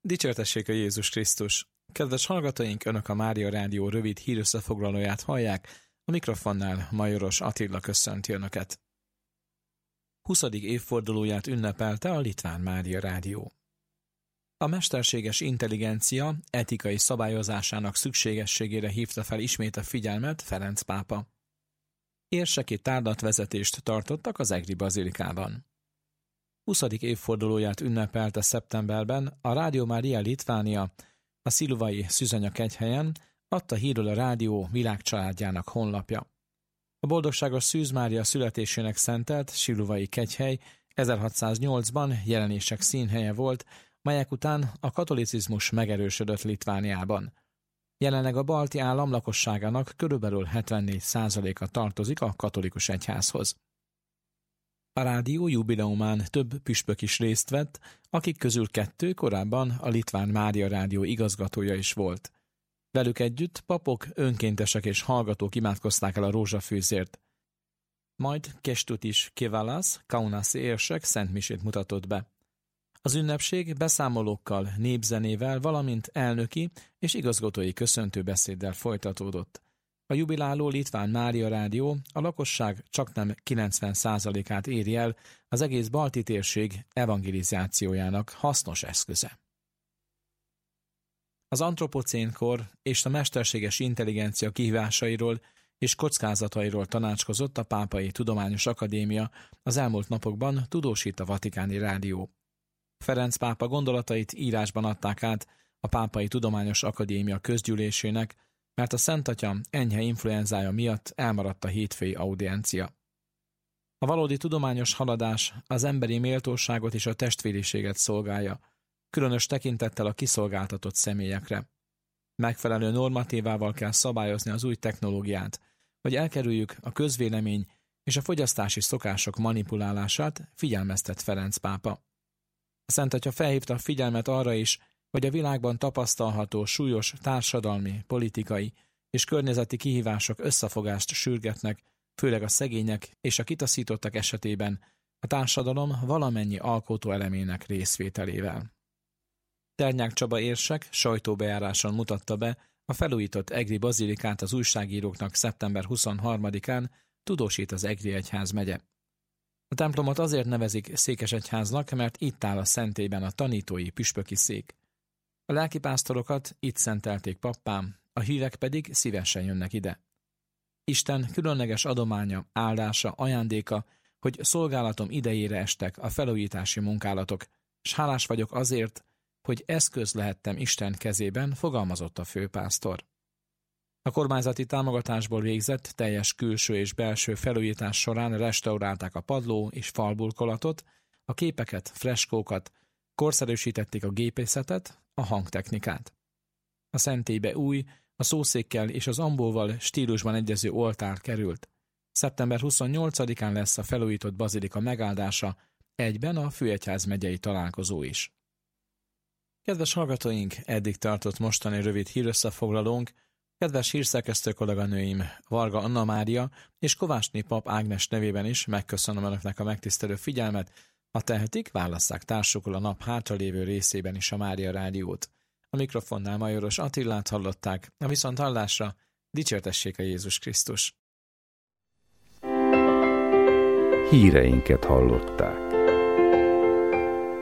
Dicsértessék a Jézus Krisztus! Kedves hallgatóink, Önök a Mária Rádió rövid hírösszefoglalóját hallják, a mikrofonnál Majoros Attila köszönti Önöket. 20. évfordulóját ünnepelte a Litván Mária Rádió. A mesterséges intelligencia etikai szabályozásának szükségességére hívta fel ismét a figyelmet Ferenc pápa. Érseki tárlatvezetést tartottak az egri bazilikában. 20. évfordulóját ünnepelte szeptemberben a Rádió Mária Litvánia a Sziluvai Szűzanya kegyhelyen, adta hírről a rádió világcsaládjának honlapja. A boldogságos Szűz Mária születésének szentelt Sziluvai kegyhely 1608-ban jelenések színhelye volt, melyek után a katolicizmus megerősödött Litvániában. Jelenleg a balti állam lakosságának körülbelül 74%-a tartozik a katolikus egyházhoz. A rádió jubileumán több püspök is részt vett, akik közül 2 korábban a Litván Mária Rádió igazgatója is volt. Velük együtt papok, önkéntesek és hallgatók imádkozták el a rózsafűzért. Majd Kestutis Kevalas, kaunasi érsek szentmisét mutatott be. Az ünnepség beszámolókkal, népzenével, valamint elnöki és igazgatói köszöntőbeszéddel folytatódott. A jubiláló Litván Mária Rádió a lakosság csaknem 90%-át éri el, az egész balti térség evangelizációjának hasznos eszköze. Az antropocénkor és a mesterséges intelligencia kihívásairól és kockázatairól tanácskozott a Pápai Tudományos Akadémia, az elmúlt napokban tudósít a Vatikáni Rádió. Ferenc pápa gondolatait írásban adták át a Pápai Tudományos Akadémia közgyűlésének, mert a Szent Atya enyhe influenzája miatt elmaradt a hétfői audiencia. A valódi tudományos haladás az emberi méltóságot és a testvériséget szolgálja, különös tekintettel a kiszolgáltatott személyekre. Megfelelő normatívával kell szabályozni az új technológiát, hogy elkerüljük a közvélemény és a fogyasztási szokások manipulálását, figyelmeztet Ferenc pápa. A Szent Atya felhívta a figyelmet arra is, hogy a világban tapasztalható súlyos társadalmi, politikai és környezeti kihívások összefogást sürgetnek, főleg a szegények és a kitaszítottak esetében a társadalom valamennyi alkotóelemének részvételével. Ternyák Csaba érsek sajtóbejáráson mutatta be a felújított egri bazilikát az újságíróknak szeptember 23-án, tudósít az Egri egyházmegye. A templomot azért nevezik székesegyháznak, mert itt áll a szentében a tanítói püspöki szék. A lelkipásztorokat itt szentelték pappá, a hívek pedig szívesen jönnek ide. Isten különleges adománya, áldása, ajándéka, hogy szolgálatom idejére estek a felújítási munkálatok, s hálás vagyok azért, hogy eszköz lehettem Isten kezében, fogalmazott a főpásztor. A kormányzati támogatásból végzett teljes külső és belső felújítás során restaurálták a padló és falburkolatot, a képeket, freskókat, korszerűsítették a gépészetet, a hangtechnikát. A szentélybe új, a szószékkel és az ambóval stílusban egyező oltár került. Szeptember 28-án lesz a felújított bazilika megáldása, egyben a főegyház megyei találkozó is. Kedves hallgatóink, eddig tartott mostani rövid hírösszefoglalónk. Kedves hírszerkesztő kolléganőim, Varga Anna Mária és Kovácsné Pap Ágnes nevében is megköszönöm Önöknek a megtisztelő figyelmet. Ha tehetik, válasszák társukul a nap hátralévő részében is a Mária Rádiót. A mikrofonnál Majoros Attilát hallották, a viszonthallásra dicsértessék a Jézus Krisztus. Híreinket hallották.